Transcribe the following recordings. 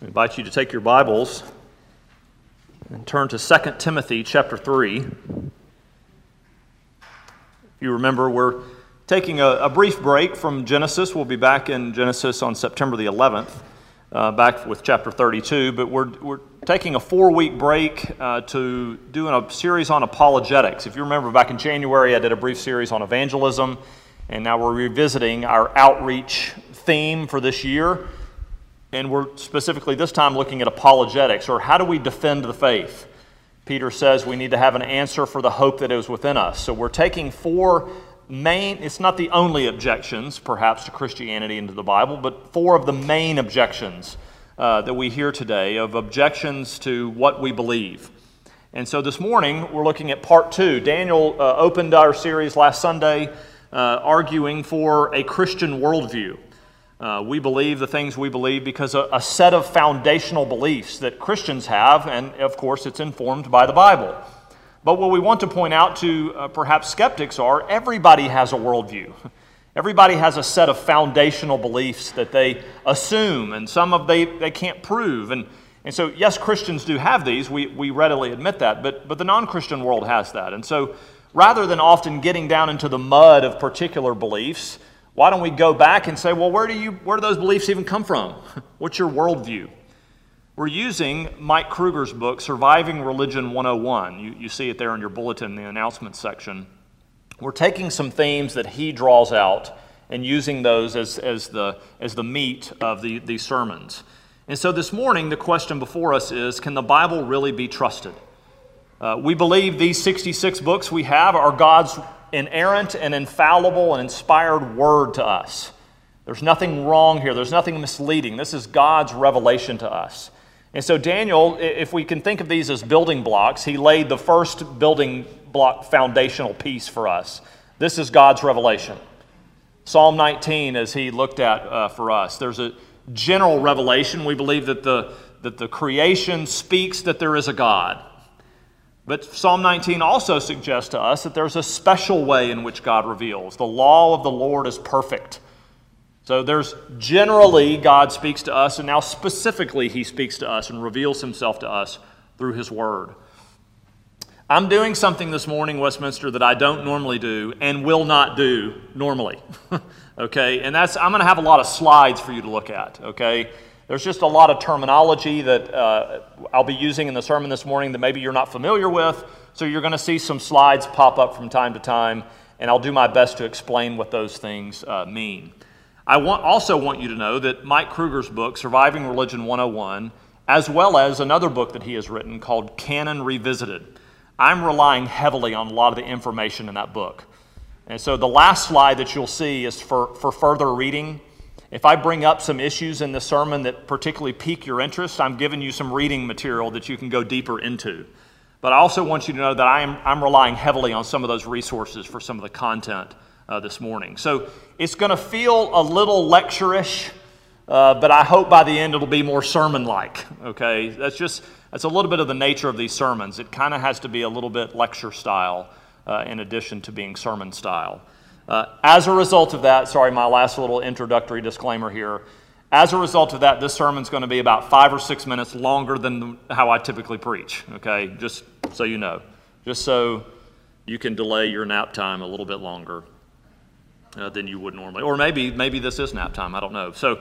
I invite you to take your Bibles and turn to 2 Timothy chapter 3. If you remember, we're taking a brief break from Genesis. We'll be back in Genesis on September the 11th, back with chapter 32. But we're taking a 4-week break to do a series on apologetics. If you remember, back in January, I did a brief series on evangelism, and now we're revisiting our outreach theme for this year. And we're specifically this time looking at apologetics, or how do we defend the faith? Peter says we need to have an answer for the hope that is within us. So we're taking 4 main, it's not the only objections, perhaps, to Christianity and to the Bible, but 4 of the main objections that we hear today, of objections to what we believe. And so this morning, we're looking at part 2. Daniel opened our series last Sunday arguing for a Christian worldview. We believe the things we believe because a set of foundational beliefs that Christians have, and of course it's informed by the Bible. But what we want to point out to perhaps skeptics are, everybody has a worldview. Everybody has a set of foundational beliefs that they assume, and some of they can't prove. And so, yes, Christians do have these, we readily admit that, but the non-Christian world has that. And so, rather than often getting down into the mud of particular beliefs, why don't we go back and say, well, where do those beliefs even come from? What's your worldview? We're using Mike Kruger's book, Surviving Religion 101. You see it there in your bulletin in the announcements section. We're taking some themes that he draws out and using those as the meat of these sermons. And so this morning, the question before us is, can the Bible really be trusted? We believe these 66 books we have are God's inerrant and infallible and inspired word to us. There's nothing wrong here. There's nothing misleading. This is God's revelation to us. And so Daniel, if we can think of these as building blocks, he laid the first building block foundational piece for us. This is God's revelation. Psalm 19, as he looked at for us, there's a general revelation. We believe that the creation speaks that there is a God. But Psalm 19 also suggests to us that there's a special way in which God reveals. The law of the Lord is perfect. So there's generally God speaks to us, and now specifically he speaks to us and reveals himself to us through his word. I'm doing something this morning, Westminster, that I don't normally do and will not do normally. Okay, and I'm going to have a lot of slides for you to look at, okay? There's just a lot of terminology that I'll be using in the sermon this morning that maybe you're not familiar with, so you're going to see some slides pop up from time to time, and I'll do my best to explain what those things mean. I also want you to know that Mike Kruger's book, Surviving Religion 101, as well as another book that he has written called Canon Revisited, I'm relying heavily on a lot of the information in that book. And so the last slide that you'll see is for further reading. If I bring up some issues in the sermon that particularly pique your interest, I'm giving you some reading material that you can go deeper into. But I also want you to know that I'm relying heavily on some of those resources for some of the content this morning. So it's going to feel a little lecture-ish, but I hope by the end it'll be more sermon-like. Okay, that's a little bit of the nature of these sermons. It kind of has to be a little bit lecture style in addition to being sermon style. As a result of that, my last little introductory disclaimer here. As a result of that, this sermon's going to be about 5 or 6 minutes longer than how I typically preach, okay? Just so you know. Just so you can delay your nap time a little bit longer than you would normally. Or maybe this is nap time, I don't know. So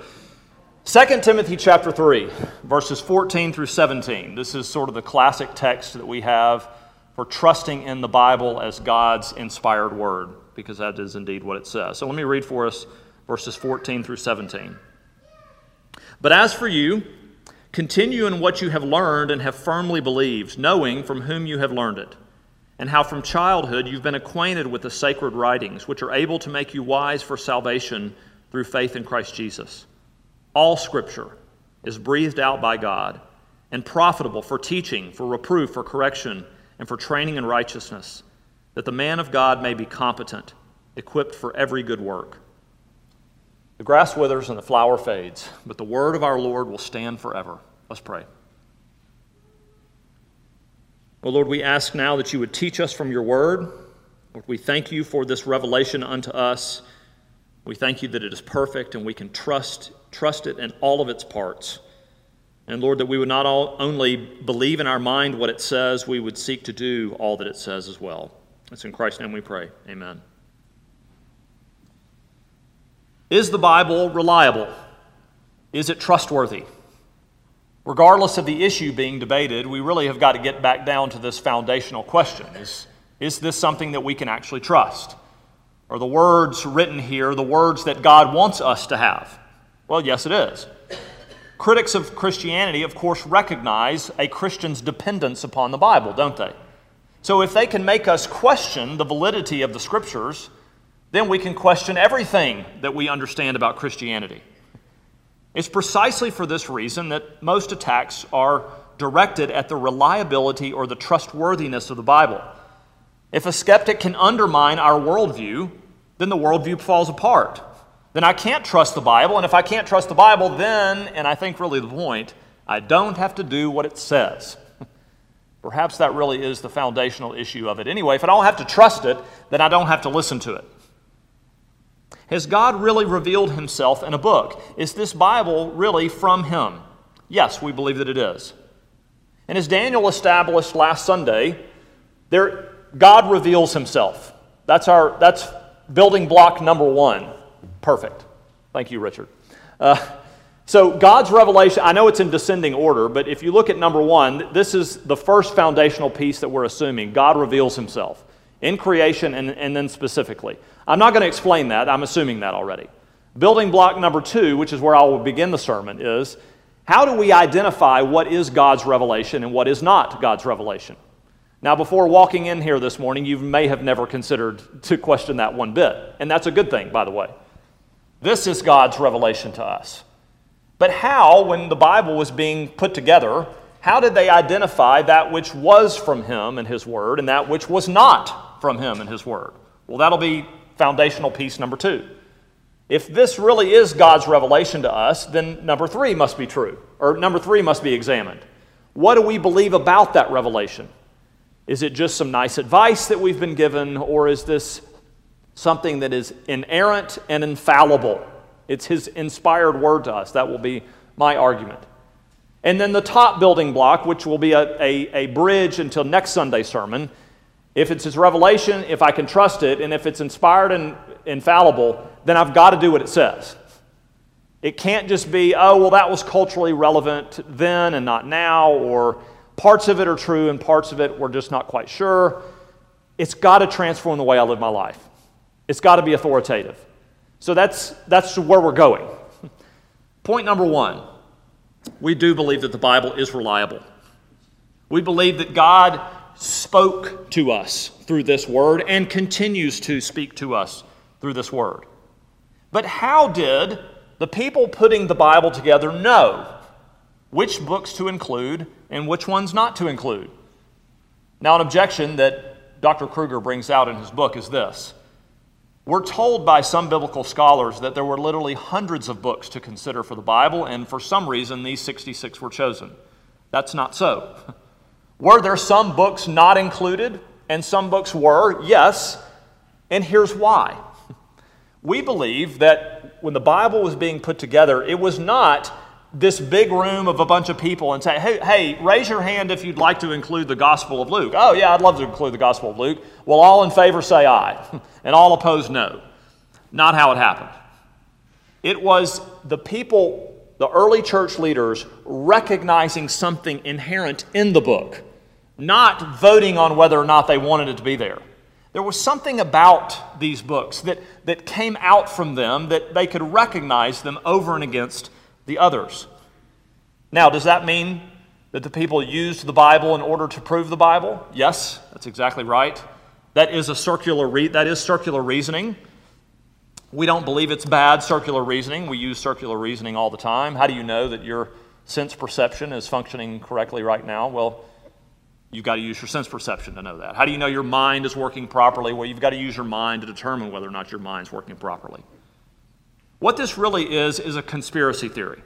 2 Timothy chapter 3, verses 14 through 17. This is sort of the classic text that we have for trusting in the Bible as God's inspired word, because that is indeed what it says. So let me read for us verses 14 through 17. But as for you, continue in what you have learned and have firmly believed, knowing from whom you have learned it, and how from childhood you've been acquainted with the sacred writings, which are able to make you wise for salvation through faith in Christ Jesus. All Scripture is breathed out by God and profitable for teaching, for reproof, for correction, and for training in righteousness, that the man of God may be competent, equipped for every good work. The grass withers and the flower fades, but the word of our Lord will stand forever. Let's pray. Oh Lord, we ask now that you would teach us from your word. Lord, we thank you for this revelation unto us. We thank you that it is perfect and we can trust it in all of its parts. And Lord, that we would not only believe in our mind what it says, we would seek to do all that it says as well. It's in Christ's name we pray. Amen. Is the Bible reliable? Is it trustworthy? Regardless of the issue being debated, we really have got to get back down to this foundational question. Is this something that we can actually trust? Are the words written here the words that God wants us to have? Well, yes, it is. Critics of Christianity, of course, recognize a Christian's dependence upon the Bible, don't they? So if they can make us question the validity of the Scriptures, then we can question everything that we understand about Christianity. It's precisely for this reason that most attacks are directed at the reliability or the trustworthiness of the Bible. If a skeptic can undermine our worldview, then the worldview falls apart. Then I can't trust the Bible, and if I can't trust the Bible, then, and I think really the point, I don't have to do what it says. Perhaps that really is the foundational issue of it. Anyway, if I don't have to trust it, then I don't have to listen to it. Has God really revealed himself in a book? Is this Bible really from him? Yes, we believe that it is. And as Daniel established last Sunday, God reveals himself. That's building block number one. Perfect. Thank you, Richard. So God's revelation, I know it's in descending order, but if you look at number one, this is the first foundational piece that we're assuming. God reveals himself in creation and then specifically. I'm not going to explain that. I'm assuming that already. Building block number two, which is where I will begin the sermon, is how do we identify what is God's revelation and what is not God's revelation? Now, before walking in here this morning, you may have never considered to question that one bit, and that's a good thing, by the way. This is God's revelation to us. But how, when the Bible was being put together, how did they identify that which was from him and his word and that which was not from him and his word? Well, that'll be foundational piece number two. If this really is God's revelation to us, then number three must be true, or number three must be examined. What do we believe about that revelation? Is it just some nice advice that we've been given, or is this something that is inerrant and infallible? It's his inspired word to us. That will be my argument. And then the top building block, which will be a bridge until next Sunday's sermon, if it's his revelation, if I can trust it, and if it's inspired and infallible, then I've got to do what it says. It can't just be, oh, well, that was culturally relevant then and not now, or parts of it are true and parts of it we're just not quite sure. It's got to transform the way I live my life. It's got to be authoritative. So that's where we're going. Point number one, we do believe that the Bible is reliable. We believe that God spoke to us through this word and continues to speak to us through this word. But how did the people putting the Bible together know which books to include and which ones not to include? Now, an objection that Dr. Kruger brings out in his book is this. We're told by some biblical scholars that there were literally hundreds of books to consider for the Bible, and for some reason, these 66 were chosen. That's not so. Were there some books not included, and some books were? Yes, and here's why. We believe that when the Bible was being put together, it was not this big room of a bunch of people and say, hey, raise your hand if you'd like to include the Gospel of Luke. Oh, yeah, I'd love to include the Gospel of Luke. Well, all in favor say aye, and all opposed no. Not how it happened. It was the people, the early church leaders, recognizing something inherent in the book, not voting on whether or not they wanted it to be there. There was something about these books that came out from them that they could recognize them over and against the others. Now, does that mean that the people used the Bible in order to prove the Bible? Yes, that's exactly right. That is circular reasoning. We don't believe it's bad circular reasoning. We use circular reasoning all the time. How do you know that your sense perception is functioning correctly right now? Well, you've got to use your sense perception to know that. How do you know your mind is working properly? Well, you've got to use your mind to determine whether or not your mind's working properly. What this really is a conspiracy theory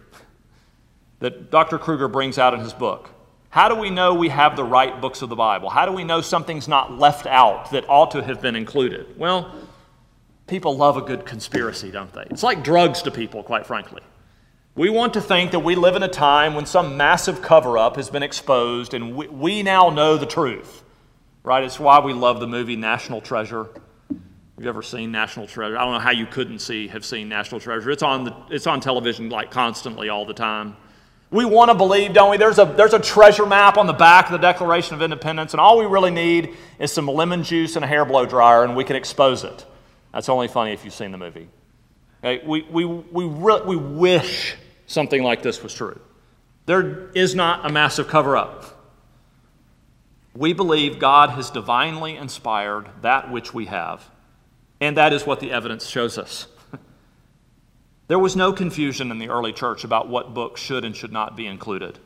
that Dr. Kruger brings out in his book. How do we know we have the right books of the Bible? How do we know something's not left out that ought to have been included? Well, people love a good conspiracy, don't they? It's like drugs to people, quite frankly. We want to think that we live in a time when some massive cover-up has been exposed and we now know the truth, right? It's why we love the movie National Treasure. Have you ever seen National Treasure? I don't know how you couldn't have seen National Treasure. It's on television like constantly all the time. We want to believe, don't we? There's a treasure map on the back of the Declaration of Independence, and all we really need is some lemon juice and a hair blow dryer, and we can expose it. That's only funny if you've seen the movie. Okay? We wish something like this was true. There is not a massive cover-up. We believe God has divinely inspired that which we have, and that is what the evidence shows us. There was no confusion in the early church about what books should and should not be included.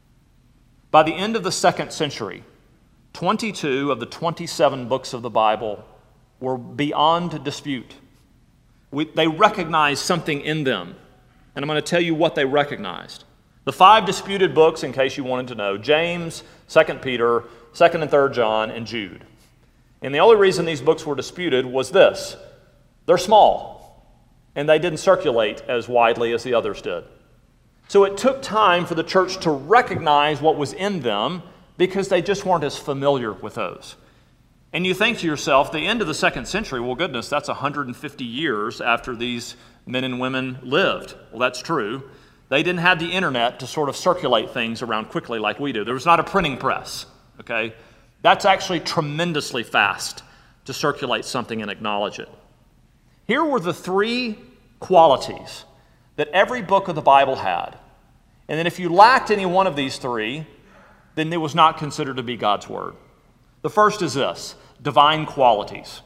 By the end of the 2nd century, 22 of the 27 books of the Bible were beyond dispute. They recognized something in them, and I'm going to tell you what they recognized. The 5 disputed books, in case you wanted to know: James, 2 Peter, 2nd and 3rd John, and Jude. And the only reason these books were disputed was this: they're small, and they didn't circulate as widely as the others did. So it took time for the church to recognize what was in them because they just weren't as familiar with those. And you think to yourself, the end of the 2nd century, well, goodness, that's 150 years after these men and women lived. Well, that's true. They didn't have the internet to sort of circulate things around quickly like we do. There was not a printing press, okay? That's actually tremendously fast to circulate something and acknowledge it. Here were the 3 qualities that every book of the Bible had. And then if you lacked any one of these 3, then it was not considered to be God's Word. The first is this: divine qualities.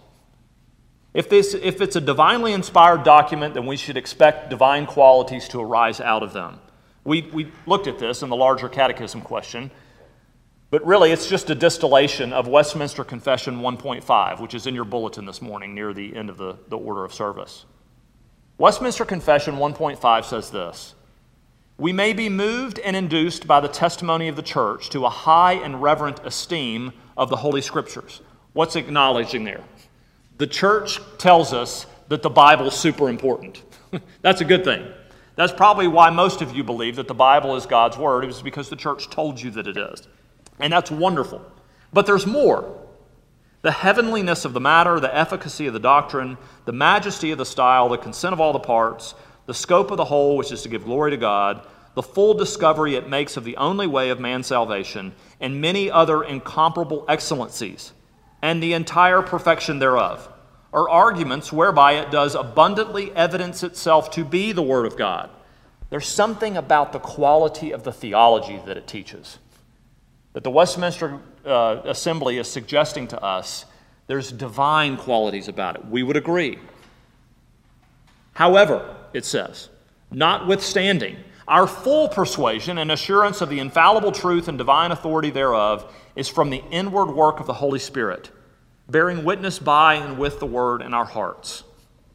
If it's a divinely inspired document, then we should expect divine qualities to arise out of them. We looked at this in the larger catechism question, but really it's just a distillation of Westminster Confession 1.5, which is in your bulletin this morning near the end of the order of service. Westminster Confession 1.5 says this: "We may be moved and induced by the testimony of the church to a high and reverent esteem of the Holy Scriptures." What's acknowledging there? The church tells us that the Bible is super important. That's a good thing. That's probably why most of you believe that the Bible is God's Word. It was because the church told you that it is. And that's wonderful. But there's more. The heavenliness of the matter, the efficacy of the doctrine, the majesty of the style, the consent of all the parts, the scope of the whole, which is to give glory to God, the full discovery it makes of the only way of man's salvation, and many other incomparable excellencies, and the entire perfection thereof, are arguments whereby it does abundantly evidence itself to be the Word of God. There's something about the quality of the theology that it teaches that the Westminster Assembly is suggesting to us. There's divine qualities about it. We would agree. However, it says, notwithstanding, our full persuasion and assurance of the infallible truth and divine authority thereof is from the inward work of the Holy Spirit, bearing witness by and with the Word in our hearts.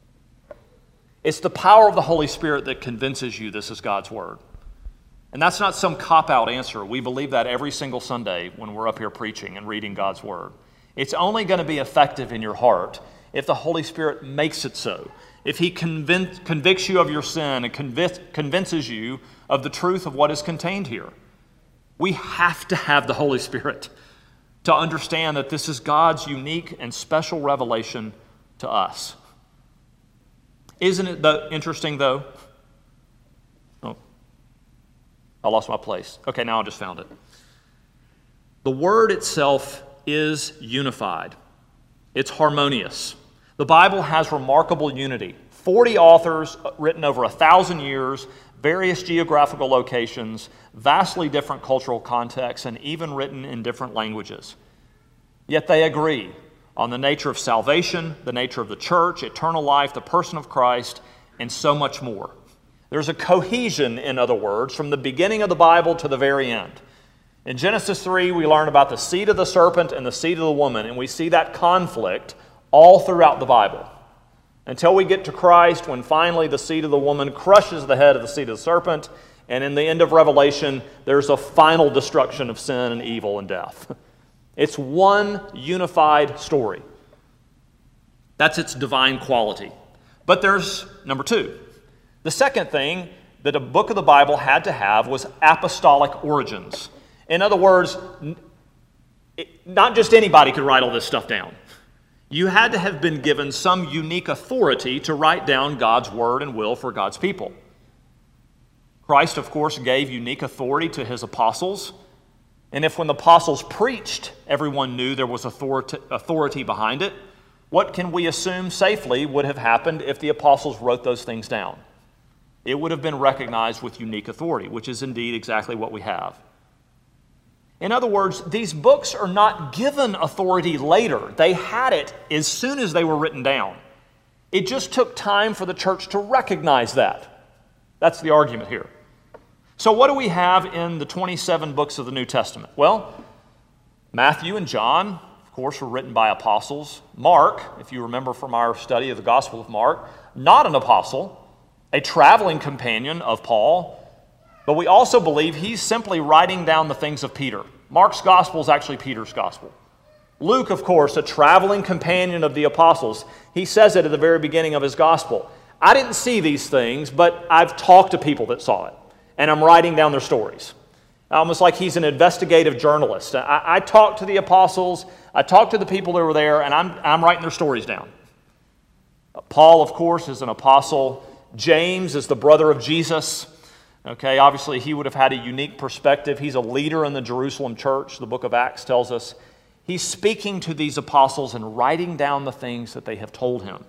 It's the power of the Holy Spirit that convinces you this is God's Word. And that's not some cop-out answer. We believe that every single Sunday when we're up here preaching and reading God's Word. It's only going to be effective in your heart if the Holy Spirit makes it so. If He convicts you of your sin and convinces you of the truth of what is contained here. We have to have the Holy Spirit to understand that this is God's unique and special revelation to us. Isn't it interesting, though? Oh, I lost my place. Okay, now I just found it. The Word itself is unified. It's harmonious. The Bible has remarkable unity. 40 authors written over 1,000 years, various geographical locations, vastly different cultural contexts, and even written in different languages. Yet they agree on the nature of salvation, the nature of the church, eternal life, the person of Christ, and so much more. There's a cohesion, in other words, from the beginning of the Bible to the very end. In Genesis 3, we learn about the seed of the serpent and the seed of the woman, and we see that conflict all throughout the Bible. Until we get to Christ, when finally the seed of the woman crushes the head of the seed of the serpent, and in the end of Revelation, there's a final destruction of sin and evil and death. It's one unified story. That's its divine quality. But there's number two. The second thing that a book of the Bible had to have was apostolic origins. In other words, not just anybody could write all this stuff down. You had to have been given some unique authority to write down God's word and will for God's people. Christ, of course, gave unique authority to his apostles. And if when the apostles preached, everyone knew there was authority behind it, what can we assume safely would have happened if the apostles wrote those things down? It would have been recognized with unique authority, which is indeed exactly what we have. In other words, these books are not given authority later. They had it as soon as they were written down. It just took time for the church to recognize that. That's the argument here. So what do we have in the 27 books of the New Testament? Well, Matthew and John, of course, were written by apostles. Mark, if you remember from our study of the Gospel of Mark, not an apostle, a traveling companion of Paul, but we also believe he's simply writing down the things of Peter. Mark's gospel is actually Peter's gospel. Luke, of course, a traveling companion of the apostles, he says it at the very beginning of his gospel. I didn't see these things, but I've talked to people that saw it, and I'm writing down their stories. Almost like he's an investigative journalist. I talked to the apostles, I talked to the people that were there, and I'm writing their stories down. Paul, of course, is an apostle. James is the brother of Jesus. Okay, obviously he would have had a unique perspective. He's a leader in the Jerusalem church, the book of Acts tells us. He's speaking to these apostles and writing down the things that they have told him.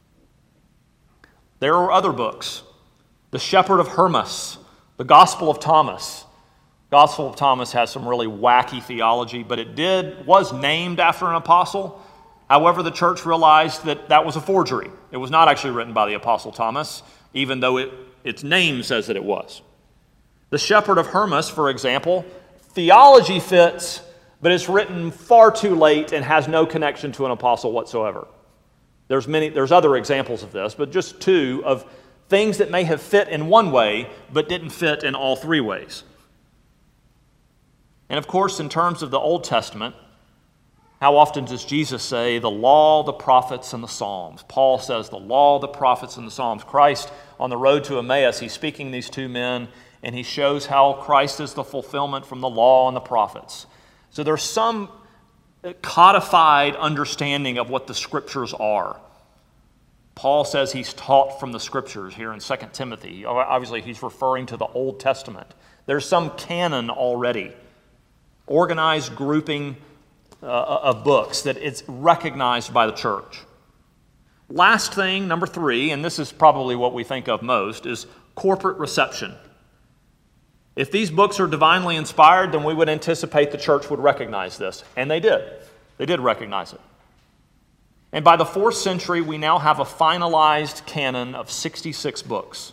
There are other books. The Shepherd of Hermas, the Gospel of Thomas. Gospel of Thomas has some really wacky theology, but it was named after an apostle. However, the church realized that that was a forgery. It was not actually written by the apostle Thomas, even though its name says that it was. The Shepherd of Hermas, for example, theology fits, but it's written far too late and has no connection to an apostle whatsoever. There's other examples of this, but just two of things that may have fit in one way, but didn't fit in all three ways. And of course, in terms of the Old Testament, how often does Jesus say the law, the prophets, and the Psalms? Paul says the law, the prophets, and the Psalms. Christ, on the road to Emmaus, he's speaking to these two men, and he shows how Christ is the fulfillment from the law and the prophets. So there's some codified understanding of what the Scriptures are. Paul says he's taught from the Scriptures here in 2 Timothy. Obviously, he's referring to the Old Testament. There's some canon already, organized grouping of books that it's recognized by the church. Last thing, number 3, and this is probably what we think of most, is corporate reception. If these books are divinely inspired, then we would anticipate the church would recognize this. And they did. They did recognize it. And by the 4th century, we now have a finalized canon of 66 books.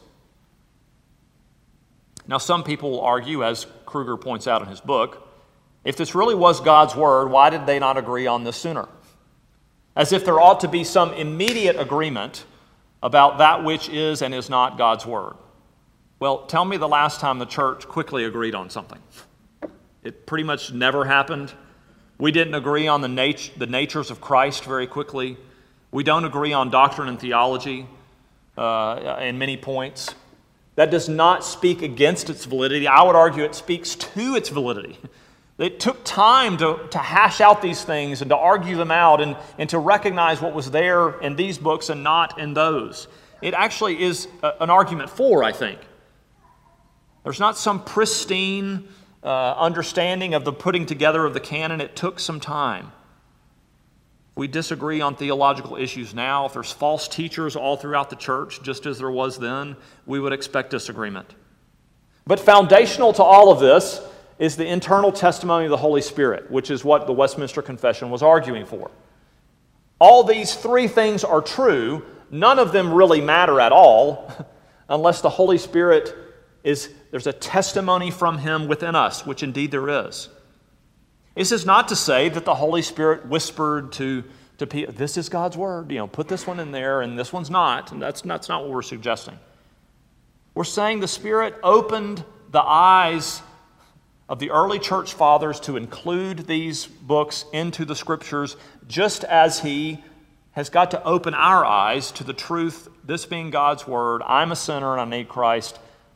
Now, some people will argue, as Kruger points out in his book, if this really was God's word, why did they not agree on this sooner? As if there ought to be some immediate agreement about that which is and is not God's word. Well, tell me the last time the church quickly agreed on something. It pretty much never happened. We didn't agree on the natures of Christ very quickly. We don't agree on doctrine and theology in many points. That does not speak against its validity. I would argue it speaks to its validity. It took time to hash out these things and to argue them out and to recognize what was there in these books and not in those. It actually is an argument for, I think. There's not some pristine understanding of the putting together of the canon. It took some time. We disagree on theological issues now. If there's false teachers all throughout the church, just as there was then, we would expect disagreement. But foundational to all of this is the internal testimony of the Holy Spirit, which is what the Westminster Confession was arguing for. All these 3 things are true. None of them really matter at all unless the Holy Spirit there's a testimony from Him within us, which indeed there is. This is not to say that the Holy Spirit whispered to people, this is God's word, put this one in there and this one's not. And that's not what we're suggesting. We're saying the Spirit opened the eyes of the early church fathers to include these books into the Scriptures, just as He has got to open our eyes to the truth, this being God's word, I'm a sinner and I need Christ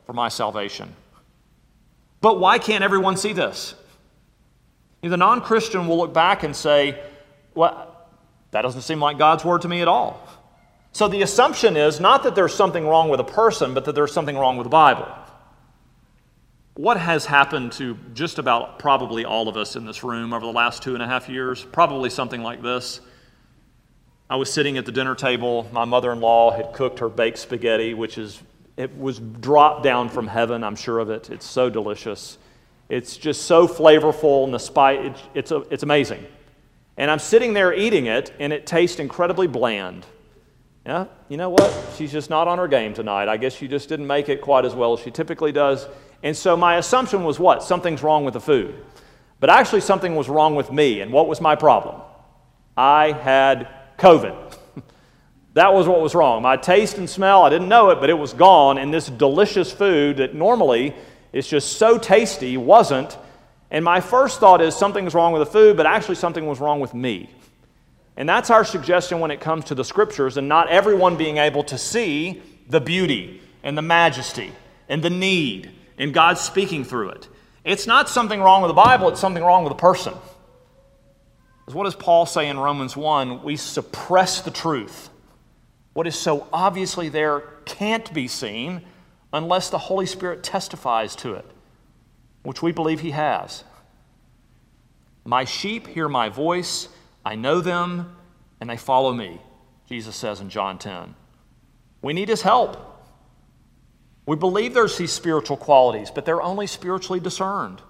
for my salvation. But why can't everyone see this? The non-Christian will look back and say, well, that doesn't seem like God's word to me at all. So the assumption is not that there's something wrong with a person, but that there's something wrong with the Bible. What has happened to just about probably all of us in this room over the last 2.5 years? Probably something like this. I was sitting at the dinner table. My mother-in-law had cooked her baked spaghetti, it was dropped down from heaven, I'm sure of it. It's so delicious. It's just so flavorful, and it's amazing. And I'm sitting there eating it, and it tastes incredibly bland. Yeah, you know what? She's just not on her game tonight. I guess she just didn't make it quite as well as she typically does. And so my assumption was what? Something's wrong with the food. But actually something was wrong with me. And what was my problem? I had COVID. That was what was wrong. My taste and smell, I didn't know it, but it was gone. And this delicious food that normally is just so tasty wasn't. And my first thought is something's wrong with the food, but actually something was wrong with me. And that's our suggestion when it comes to the Scriptures, and not everyone being able to see the beauty and the majesty and the need and God speaking through it. It's not something wrong with the Bible, it's something wrong with a person. Because what does Paul say in Romans 1? We suppress the truth. What is so obviously there can't be seen unless the Holy Spirit testifies to it, which we believe he has. My sheep hear my voice, I know them, and they follow me, Jesus says in John 10. We need his help. We believe there's these spiritual qualities, but they're only spiritually discerned.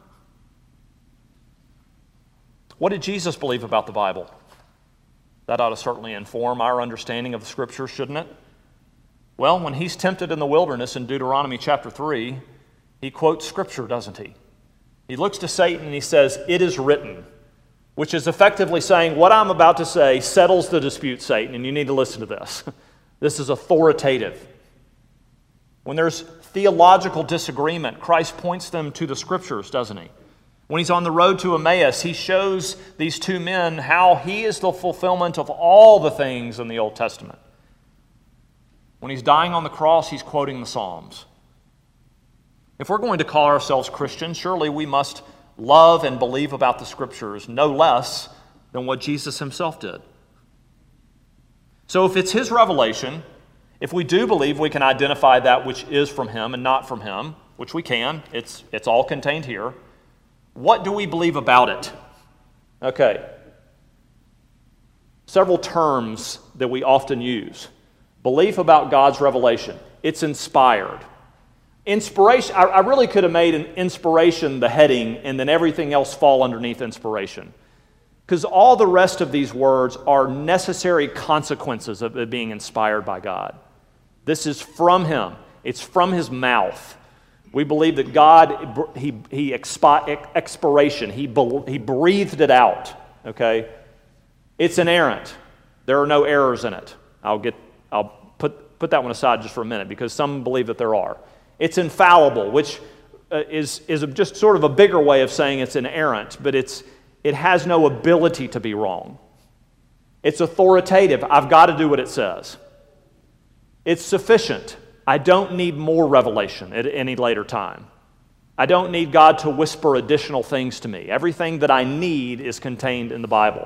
What did Jesus believe about the Bible? That ought to certainly inform our understanding of the Scripture, shouldn't it? Well, when he's tempted in the wilderness in Deuteronomy chapter 3, he quotes Scripture, doesn't he? He looks to Satan and he says, "It is written," which is effectively saying, what I'm about to say settles the dispute, Satan, and you need to listen to this. This is authoritative. When there's theological disagreement, Christ points them to the Scriptures, doesn't he? When he's on the road to Emmaus, he shows these two men how he is the fulfillment of all the things in the Old Testament. When he's dying on the cross, he's quoting the Psalms. If we're going to call ourselves Christians, surely we must love and believe about the Scriptures no less than what Jesus himself did. So if it's his revelation, if we do believe we can identify that which is from him and not from him, which we can, it's all contained here, what do we believe about it? Okay. Several terms that we often use. Belief about God's revelation. It's inspired. Inspiration, I really could have made an inspiration the heading and then everything else fall underneath inspiration. Because all the rest of these words are necessary consequences of it being inspired by God. This is from him. It's from his mouth. We believe that God, expiration, he breathed it out, okay? It's inerrant. There are no errors in it. I'll put that one aside just for a minute because some believe that there are. It's infallible, which is just sort of a bigger way of saying it's inerrant, but it has no ability to be wrong. It's authoritative. I've got to do what it says. It's sufficient. I don't need more revelation at any later time. I don't need God to whisper additional things to me. Everything that I need is contained in the Bible.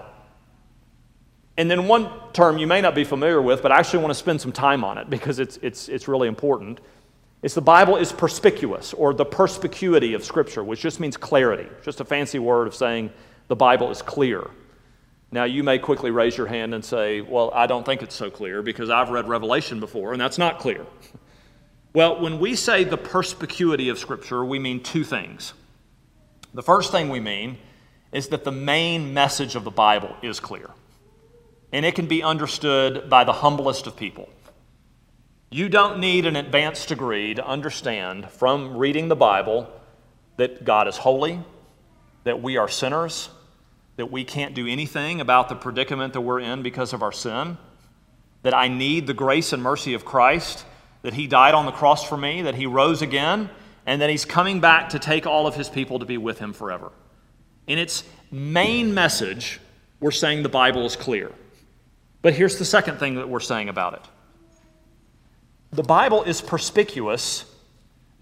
And then one term you may not be familiar with, but I actually want to spend some time on it because it's really important. It's the Bible is perspicuous, or the perspicuity of Scripture, which just means clarity. Just a fancy word of saying the Bible is clear. Now, you may quickly raise your hand and say, well, I don't think it's so clear because I've read Revelation before, and that's not clear. Well, when we say the perspicuity of Scripture, we mean two things. The first thing we mean is that the main message of the Bible is clear, and it can be understood by the humblest of people. You don't need an advanced degree to understand from reading the Bible that God is holy, that we are sinners, that we can't do anything about the predicament that we're in because of our sin, that I need the grace and mercy of Christ, that he died on the cross for me, that he rose again, and that he's coming back to take all of his people to be with him forever. In its main message, we're saying the Bible is clear. But here's the second thing that we're saying about it. The Bible is perspicuous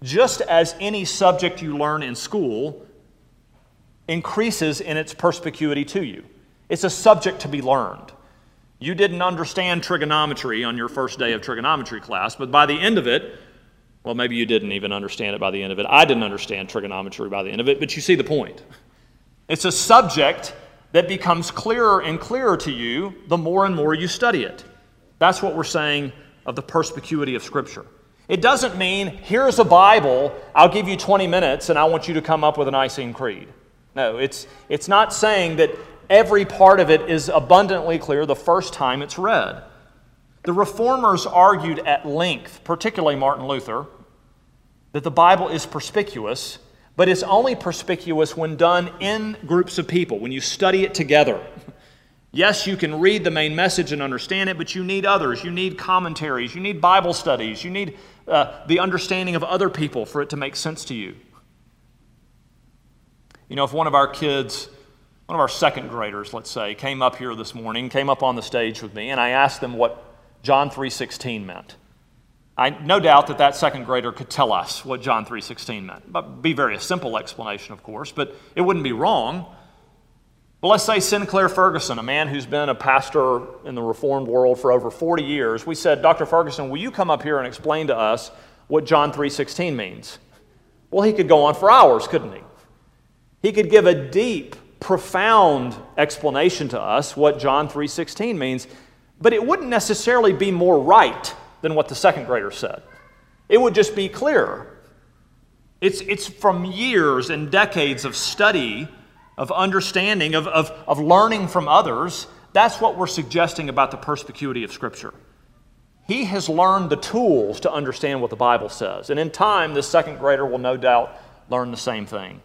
just as any subject you learn in school increases in its perspicuity to you. It's a subject to be learned. You didn't understand trigonometry on your first day of trigonometry class, but by the end of it, well, maybe you didn't even understand it by the end of it. I didn't understand trigonometry by the end of it, but you see the point. It's a subject that becomes clearer and clearer to you the more and more you study it. That's what we're saying of the perspicuity of Scripture. It doesn't mean, here's a Bible, I'll give you 20 minutes and I want you to come up with a Nicene Creed. No, it's not saying that every part of it is abundantly clear the first time it's read. The Reformers argued at length, particularly Martin Luther, that the Bible is perspicuous, but it's only perspicuous when done in groups of people, when you study it together. Yes, you can read the main message and understand it, but you need others. You need commentaries. You need Bible studies. You need the understanding of other people for it to make sense to you. You know, if one of our kids, one of our second graders, let's say, came up here this morning, came up on the stage with me, and I asked them what John 3:16 meant. I no doubt that second grader could tell us what John 3:16 meant. But be very a simple explanation, of course, but it wouldn't be wrong. But let's say Sinclair Ferguson, a man who's been a pastor in the Reformed world for over 40 years, we said, Dr. Ferguson, will you come up here and explain to us what John 3:16 means? Well, he could go on for hours, couldn't he? He could give a deep, profound explanation to us what John 3:16 means, but it wouldn't necessarily be more right than what the second grader said. It would just be clearer. It's from years and decades of study, of understanding, of learning from others. That's what we're suggesting about the perspicuity of Scripture. He has learned the tools to understand what the Bible says. And in time, this second grader will no doubt learn the same thing.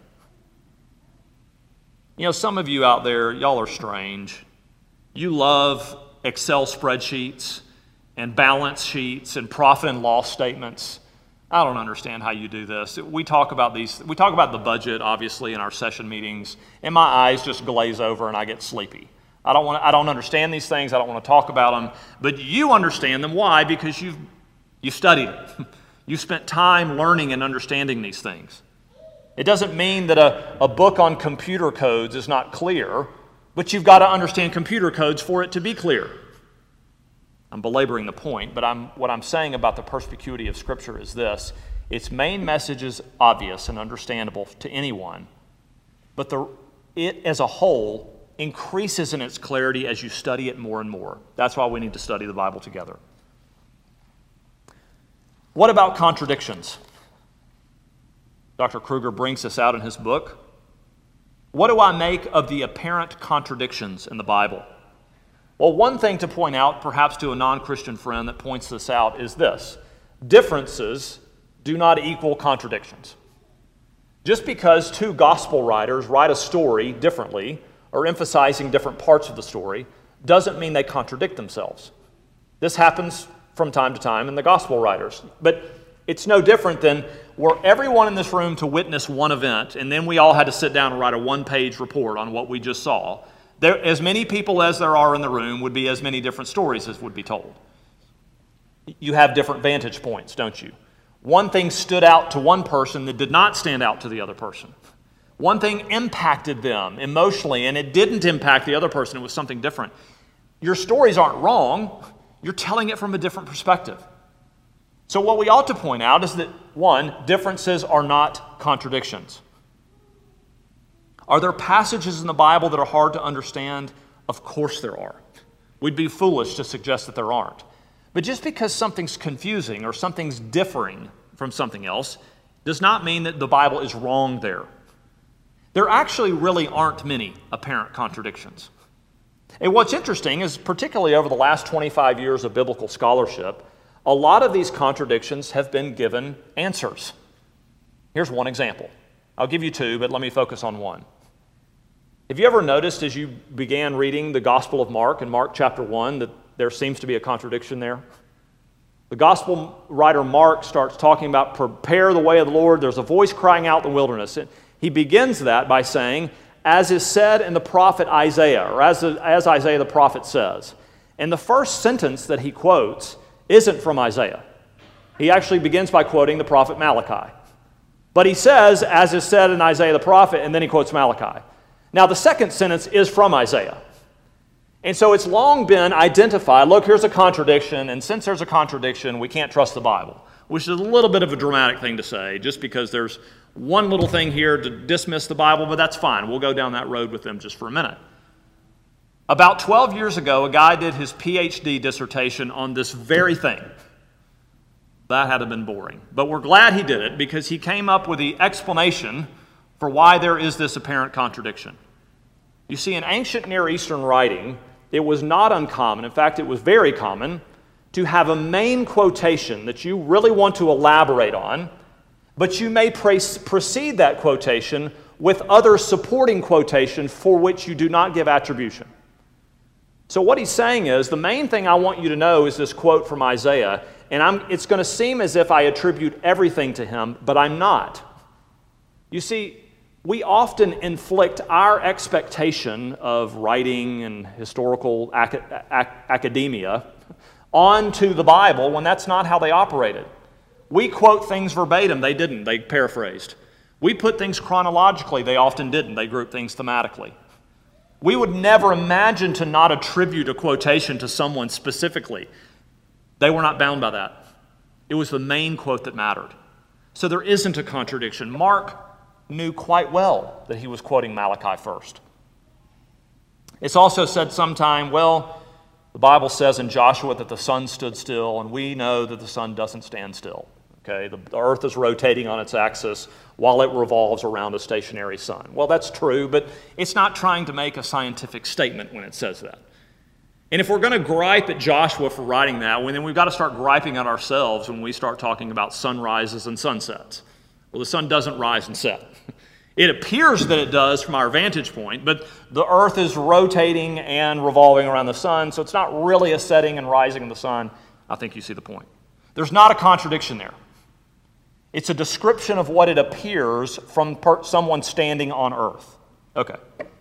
You know, some of you out there, y'all are strange. You love Excel spreadsheets and balance sheets and profit and loss statements. I don't understand how you do this. We talk about the budget, obviously, in our session meetings, and my eyes just glaze over and I get sleepy. I don't understand these things. I don't want to talk about them. But you understand them. Why? Because you've studied it. You've spent time learning and understanding these things. It doesn't mean that a book on computer codes is not clear, but you've got to understand computer codes for it to be clear. I'm belaboring the point, but what I'm saying about the perspicuity of Scripture is this. Its main message is obvious and understandable to anyone, but it as a whole increases in its clarity as you study it more and more. That's why we need to study the Bible together. What about contradictions? Dr. Kruger brings this out in his book. What do I make of the apparent contradictions in the Bible? Well, one thing to point out, perhaps to a non-Christian friend that points this out, is this. Differences do not equal contradictions. Just because two gospel writers write a story differently or emphasizing different parts of the story doesn't mean they contradict themselves. This happens from time to time in the gospel writers. But it's no different than were everyone in this room to witness one event, and then we all had to sit down and write a one-page report on what we just saw. As many people as there are in the room would be as many different stories as would be told. You have different vantage points, don't you? One thing stood out to one person that did not stand out to the other person. One thing impacted them emotionally, and it didn't impact the other person. It was something different. Your stories aren't wrong. You're telling it from a different perspective. So what we ought to point out is that, one, differences are not contradictions. Are there passages in the Bible that are hard to understand? Of course there are. We'd be foolish to suggest that there aren't. But just because something's confusing or something's differing from something else does not mean that the Bible is wrong there. There actually really aren't many apparent contradictions. And what's interesting is, particularly over the last 25 years of biblical scholarship, a lot of these contradictions have been given answers. Here's one example. I'll give you two, but let me focus on one. Have you ever noticed as you began reading the Gospel of Mark in Mark chapter 1 that there seems to be a contradiction there? The Gospel writer Mark starts talking about prepare the way of the Lord. There's a voice crying out in the wilderness. He begins that by saying, as is said in the prophet Isaiah, or as Isaiah the prophet says. And the first sentence that he quotes isn't from Isaiah. He actually begins by quoting the prophet Malachi. But he says, as is said in Isaiah the prophet, and then he quotes Malachi. Now, the second sentence is from Isaiah. And so it's long been identified, look, here's a contradiction, and since there's a contradiction, we can't trust the Bible, which is a little bit of a dramatic thing to say, just because there's one little thing here to dismiss the Bible, but that's fine. We'll go down that road with them just for a minute. About 12 years ago, a guy did his PhD dissertation on this very thing. That had to have been boring. But we're glad he did it because he came up with the explanation for why there is this apparent contradiction. You see, in ancient Near Eastern writing, it was not uncommon, in fact, it was very common, to have a main quotation that you really want to elaborate on, but you may precede that quotation with other supporting quotation for which you do not give attribution. So what he's saying is, the main thing I want you to know is this quote from Isaiah, and it's going to seem as if I attribute everything to him, but I'm not. You see, we often inflict our expectation of writing and historical academia onto the Bible when that's not how they operated. We quote things verbatim. They didn't. They paraphrased. We put things chronologically. They often didn't. They grouped things thematically. We would never imagine to not attribute a quotation to someone specifically. They were not bound by that. It was the main quote that mattered. So there isn't a contradiction. Mark knew quite well that he was quoting Malachi first. It's also said sometime, well, the Bible says in Joshua that the sun stood still, and we know that the sun doesn't stand still. Okay, the earth is rotating on its axis while it revolves around a stationary sun. Well, that's true, but it's not trying to make a scientific statement when it says that. And if we're going to gripe at Joshua for writing that, well, then we've got to start griping at ourselves when we start talking about sunrises and sunsets. Well, the sun doesn't rise and set. It appears that it does from our vantage point, but the earth is rotating and revolving around the sun, so it's not really a setting and rising of the sun. I think you see the point. There's not a contradiction there. It's a description of what it appears from someone standing on earth. Okay.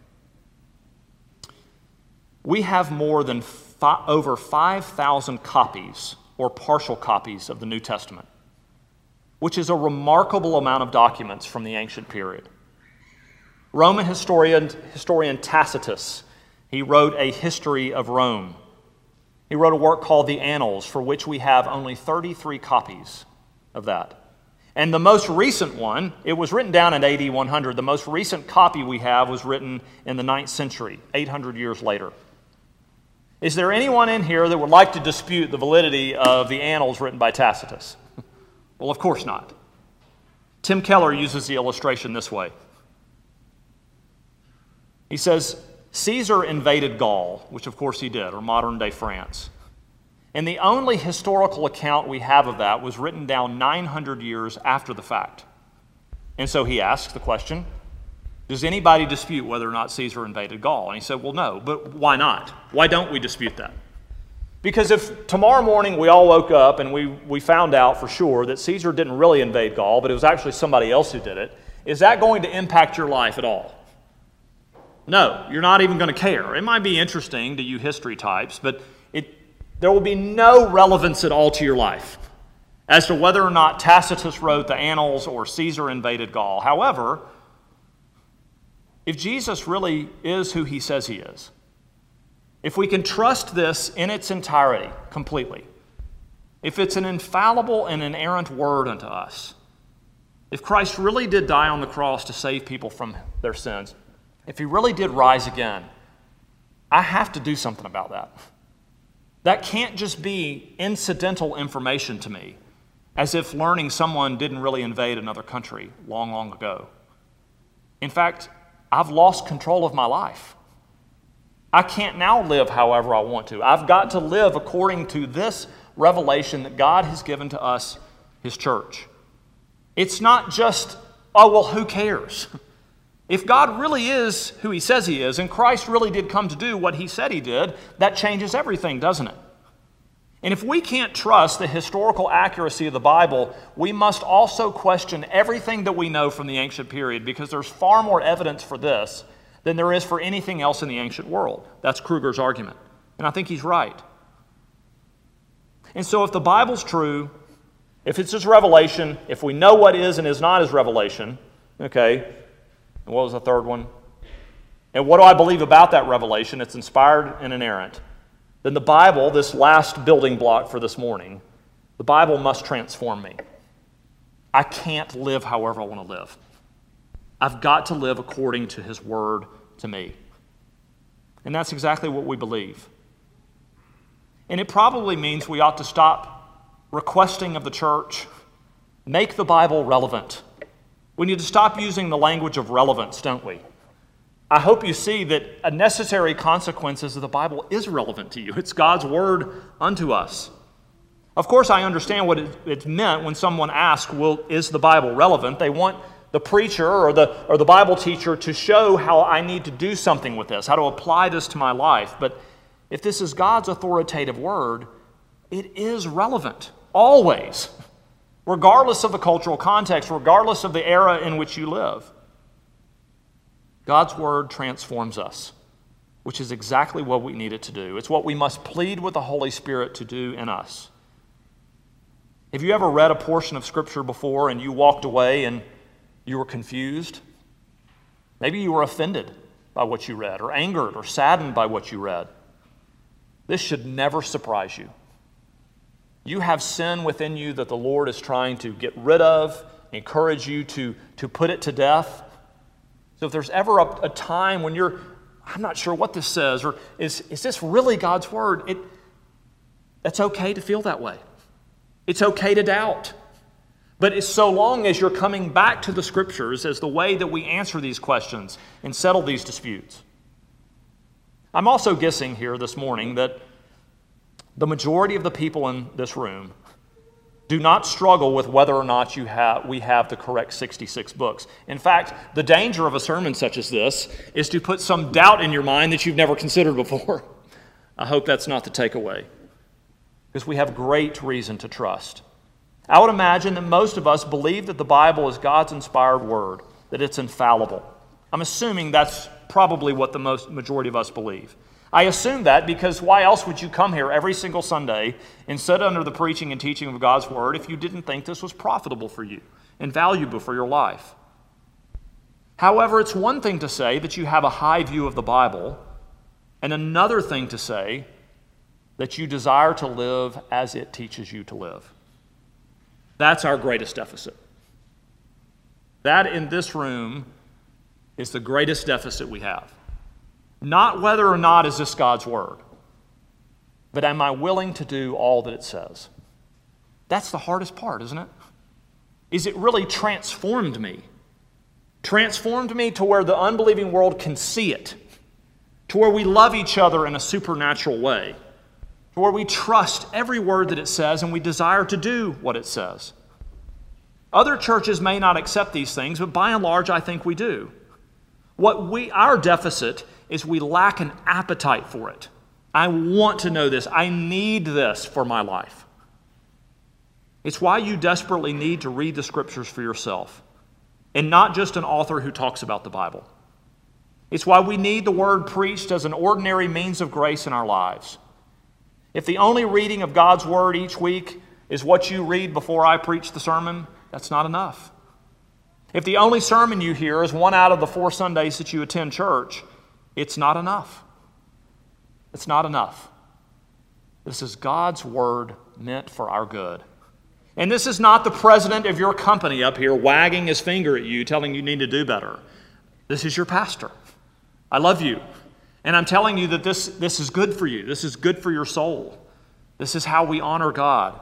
We have more than over 5,000 copies or partial copies of the New Testament, which is a remarkable amount of documents from the ancient period. Roman historian Tacitus, he wrote a history of Rome. He wrote a work called the Annals, for which we have only 33 copies of that. And the most recent one, it was written down in AD 100. The most recent copy we have was written in the 9th century, 800 years later. Is there anyone in here that would like to dispute the validity of the Annals written by Tacitus? Well, of course not. Tim Keller uses the illustration this way. He says, Caesar invaded Gaul, which of course he did, or modern-day France. And the only historical account we have of that was written down 900 years after the fact. And so he asks the question, does anybody dispute whether or not Caesar invaded Gaul? And he said, well, no, but why not? Why don't we dispute that? Because if tomorrow morning we all woke up and we found out for sure that Caesar didn't really invade Gaul, but it was actually somebody else who did it, is that going to impact your life at all? No, you're not even going to care. It might be interesting to you history types, but there will be no relevance at all to your life as to whether or not Tacitus wrote the Annals or Caesar invaded Gaul. However, if Jesus really is who he says he is, if we can trust this in its entirety, completely, if it's an infallible and inerrant word unto us, if Christ really did die on the cross to save people from their sins, if he really did rise again, I have to do something about that. That can't just be incidental information to me, as if learning someone didn't really invade another country long, long ago. In fact, I've lost control of my life. I can't now live however I want to. I've got to live according to this revelation that God has given to us, his church. It's not just, oh, well, who cares? If God really is who he says he is, and Christ really did come to do what he said he did, that changes everything, doesn't it? And if we can't trust the historical accuracy of the Bible, we must also question everything that we know from the ancient period, because there's far more evidence for this than there is for anything else in the ancient world. That's Kruger's argument. And I think he's right. And so if the Bible's true, If it's just revelation, if we know what is and is not as revelation, okay, and what was the third one? And what do I believe about that revelation? It's inspired and inerrant. Then the Bible, this last building block for this morning, the Bible must transform me. I can't live however I want to live. I've got to live according to His Word to me. And that's exactly what we believe. And it probably means we ought to stop requesting of the church, make the Bible relevant. We need to stop using the language of relevance, don't we? I hope you see that a necessary consequences of the Bible is relevant to you. It's God's Word unto us. Of course, I understand what it's meant when someone asks, well, is the Bible relevant? They want the preacher or the Bible teacher to show how I need to do something with this, how to apply this to my life. But if this is God's authoritative Word, it is relevant, always, regardless of the cultural context, regardless of the era in which you live. God's Word transforms us, which is exactly what we need it to do. It's what we must plead with the Holy Spirit to do in us. Have you ever read a portion of Scripture before and you walked away and you were confused? Maybe you were offended by what you read, or angered or saddened by what you read. This should never surprise you. You have sin within you that the Lord is trying to get rid of, encourage you to put it to death. So if there's ever a time when I'm not sure what this says, or is this really God's Word? It's okay to feel that way. It's okay to doubt. But it's so long as you're coming back to the Scriptures as the way that we answer these questions and settle these disputes. I'm also guessing here this morning that the majority of the people in this room do not struggle with whether or not we have the correct 66 books. In fact, the danger of a sermon such as this is to put some doubt in your mind that you've never considered before. I hope that's not the takeaway, because we have great reason to trust. I would imagine that most of us believe that the Bible is God's inspired Word, that it's infallible. I'm assuming that's probably what the majority of us believe. I assume that because why else would you come here every single Sunday and sit under the preaching and teaching of God's Word if you didn't think this was profitable for you and valuable for your life? However, it's one thing to say that you have a high view of the Bible, and another thing to say that you desire to live as it teaches you to live. That's our greatest deficit. That in this room is the greatest deficit we have. Not whether or not is this God's Word, but am I willing to do all that it says? That's the hardest part, isn't it? Is it really transformed me? Transformed me to where the unbelieving world can see it, to where we love each other in a supernatural way, to where we trust every word that it says and we desire to do what it says. Other churches may not accept these things, but by and large, I think we do. Our deficit is we lack an appetite for it. I want to know this. I need this for my life. It's why you desperately need to read the Scriptures for yourself, and not just an author who talks about the Bible. It's why we need the Word preached as an ordinary means of grace in our lives. If the only reading of God's Word each week is what you read before I preach the sermon, that's not enough. If the only sermon you hear is one out of the 4 Sundays that you attend church, it's not enough. It's not enough. This is God's Word meant for our good. And this is not the president of your company up here wagging his finger at you, telling you need to do better. This is your pastor. I love you. And I'm telling you that this is good for you. This is good for your soul. This is how we honor God.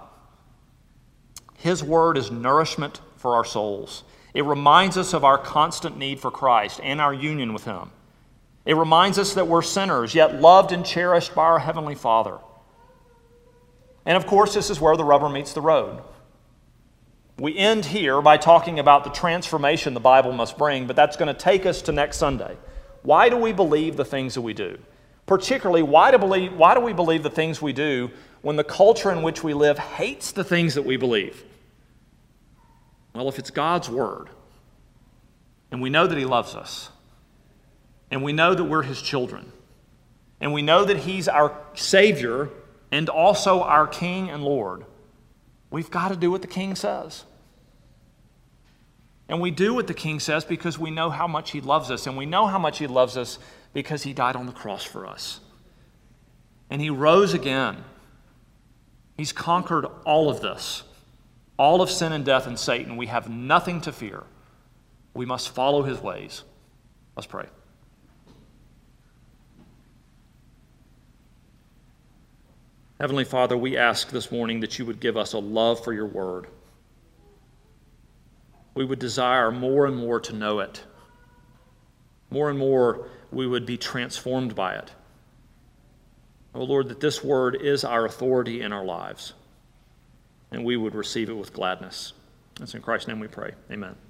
His Word is nourishment for our souls. It reminds us of our constant need for Christ and our union with Him. It reminds us that we're sinners, yet loved and cherished by our Heavenly Father. And of course, this is where the rubber meets the road. We end here by talking about the transformation the Bible must bring, but that's going to take us to next Sunday. Why do we believe the things that we do? Particularly, why do we believe the things we do when the culture in which we live hates the things that we believe? Well, if it's God's Word, and we know that He loves us, and we know that we're His children, and we know that He's our Savior and also our King and Lord, we've got to do what the King says. And we do what the King says because we know how much he loves us. And we know how much he loves us because he died on the cross for us. And he rose again. He's conquered all of this, all of sin and death and Satan. We have nothing to fear. We must follow his ways. Let's pray. Heavenly Father, we ask this morning that you would give us a love for your word. We would desire more and more to know it. More and more we would be transformed by it. Oh Lord, that this word is our authority in our lives, and we would receive it with gladness. It's in Christ's name we pray. Amen.